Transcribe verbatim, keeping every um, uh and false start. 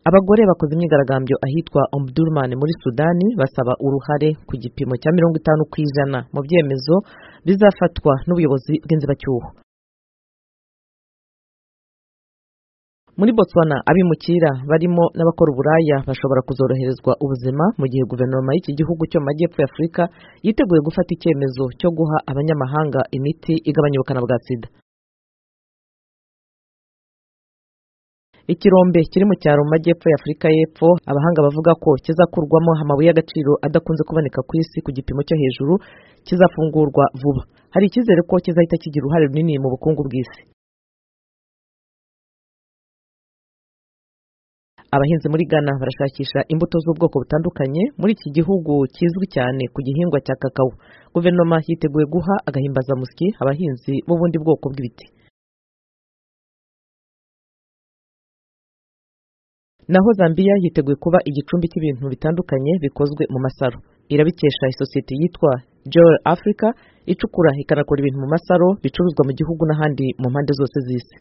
Abagore bakoze imyigaragambyo ahitwa Omdurman muri Sudani basaba uruhare ku gipimo cya mirongo itanu ku ijana mu byemezo bizafatwa n'ubuyobozi bw'inzibacyuho. Muri Botswana abimukira barimo n'abakora uburaya bashobora kuzoroherezwa ubuzima mu gihe guverinoma y'iki gihugu cyo mu majyepfo ya Afurika yiteguye gufata icyemezo cyo guha abanyamahanga imiti igabanya ubukana bwa sida. Ikirombe kiri mu cyaro mu majyepfo ya Afurika y'Epfo abahanga bavuga ko kizakurwamo amabuye y'agaciro adakunze kuboneka ku isi ku gipimo cyo hejuru kizafungurwa vuba. Hari icyizere ko kizahita kigira uruhare runini mu bukungu bw'isi. Abahinzi muri Ghana barashakisha imbuto z'ubwoko butandukanye muri iki gihugu kizwi cyane ku gihingwa cya kakao. Guverinoma yiteguye guha agahimbazamusyi abahinzi b'ubundi bwoko bw'ibiti. Naho Zambia yiteguye kuba igicumbi cy'ibintu bitandukanye bikozwe mu masaro. Irabikesha isosiyete yitwa Joel Africa icukura ikanakora ibintu mu masaro bicuruzwa mu gihugu n'ahandi mu mpande zose z'isi.